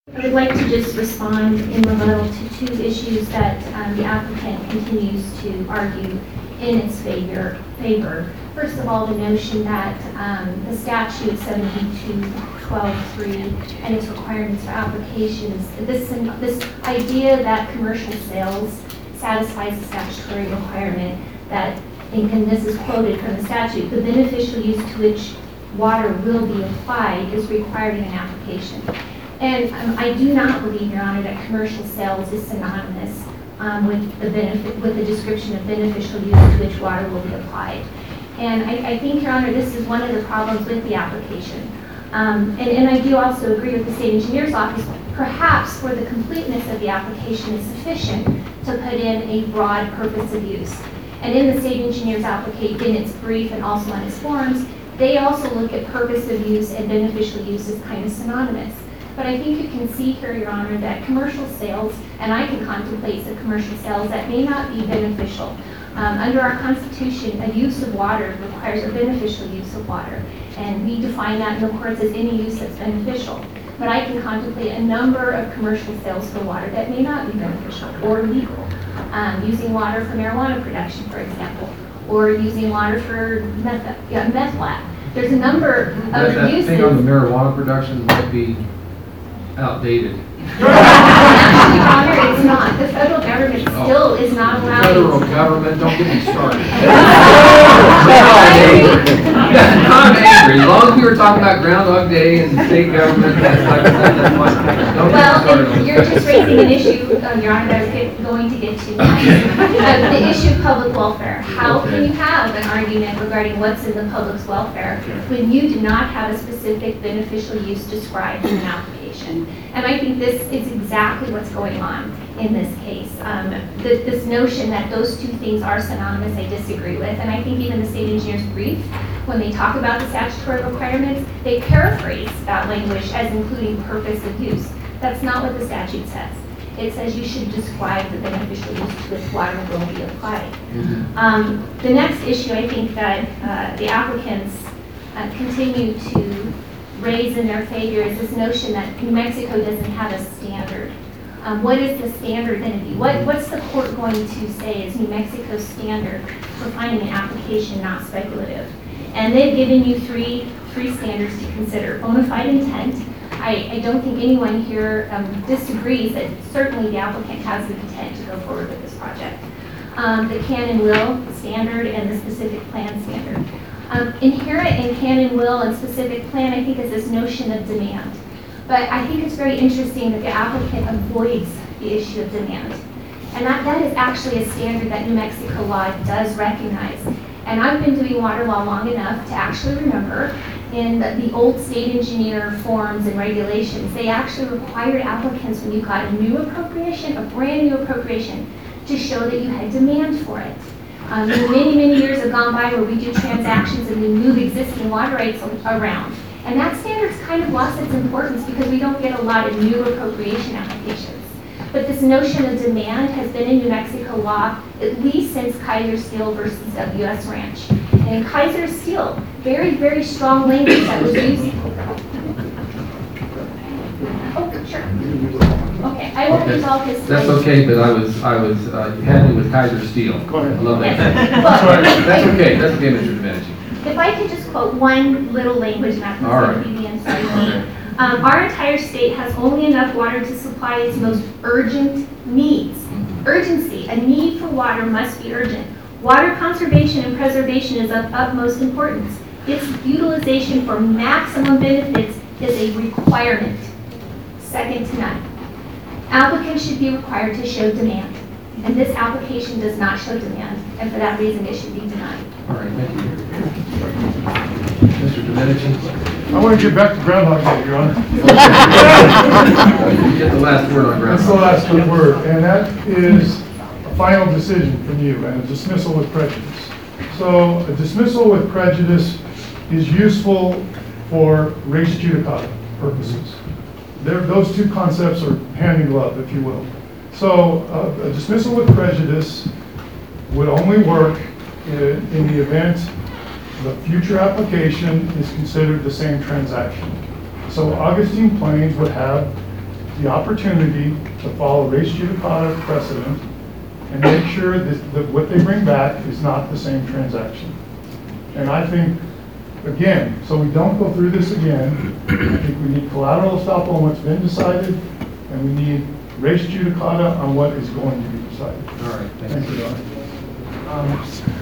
I would like to just respond in rebuttal to two issues that the applicant continues to argue in its favor. First of all, the notion that the statute 72-12-3 and its requirements for applications, this idea that commercial sales satisfies the statutory requirement that, and this is quoted from the statute, the beneficial use to which water will be applied is required in an application. And I do not believe, Your Honor, that commercial sales is synonymous with the description of beneficial use to which water will be applied. And I think, Your Honor, this is one of the problems with the application. And I do also agree with the State Engineer's Office. Perhaps for the completeness of the application is sufficient to put in a broad purpose of use. And in the State Engineer's application, in its brief and also on its forms, they also look at purpose of use and beneficial use as kind of synonymous. But I think you can see here, Your Honor, that commercial sales, and I can contemplate the commercial sales that may not be beneficial. Under our Constitution, a use of water requires a beneficial use of water. And we define that in the courts as any use that's beneficial. But I can contemplate a number of commercial sales for water that may not be beneficial or legal. Using water for marijuana production, for example, or using water for meth lab. There's a number of uses. That thing on the marijuana production might be outdated. Actually, Your Honor, it's not. The federal government still is not allowed. Federal government, don't get me started. I'm angry. As long as we were talking about Groundhog Day and the state government, that's fine. Well, you're just raising an issue, Your Honor, that I was going to get to. The issue of public welfare. How can you have an argument regarding what's in the public's welfare when you do not have a specific beneficial use described in an application? And I think this is exactly what's going on in this case. This notion that those two things are synonymous, I disagree with. And I think even the State Engineer's brief, when they talk about the statutory requirements, they paraphrase that language as including purpose of use. That's not what the statute says. It says you should describe the beneficial use to which water will be applied. The next issue I think that the applicants continue to raise in their favor is this notion that New Mexico doesn't have a standard. What is the standard going to be? What's the court going to say is New Mexico's standard for finding an application not speculative? And they've given you three standards to consider. Bona fide intent. I don't think anyone here disagrees that certainly the applicant has the intent to go forward with this project. The can and will standard and the specific plan standard. Inherent in can and will and specific plan, I think, is this notion of demand. But I think it's very interesting that the applicant avoids the issue of demand. And that is actually a standard that New Mexico law does recognize. And I've been doing water law long enough to actually remember in the old state engineer forms and regulations, they actually required applicants when you got a new appropriation, a brand new appropriation, to show that you had demand for it. Many, many years have gone by where we do transactions and we move existing water rights around. And that standard's kind of lost its importance because we don't get a lot of new appropriation applications. But this notion of demand has been in New Mexico law at least since Kaiser Steel versus WS Ranch. And in Kaiser Steel, very, very strong language that was used. Oh, sure. Okay, I won't resolve this. That's okay, but I was you had me with Kaiser Steel. Go ahead. I love that. Yes. That's okay, Mr. Domenici. If I could just quote one little language, and that's going to be the answer. Our entire state has only enough water to supply its most urgent needs. Urgency, a need for water must be urgent. Water conservation and preservation is of utmost importance. Its utilization for maximum benefits is a requirement, second to none. Applicants should be required to show demand. And this application does not show demand, and for that reason it should be denied. All right, thank you. Mr. Domenici? I want to get back to Groundhog Day, Your Honor. You get the last word on That's the last word, and that is a final decision from you, and a dismissal with prejudice. So a dismissal with prejudice is useful for res judicata purposes. Those two concepts are hand in glove, if you will. So a dismissal with prejudice would only work in the event the future application is considered the same transaction. So Augustine Plains would have the opportunity to follow res judicata precedent and make sure that what they bring back is not the same transaction. And I think, again, so we don't go through this again, I think we need collateral estoppel on what's been decided, and we need res judicata on what is going to be decided. All right, Thank you, Don.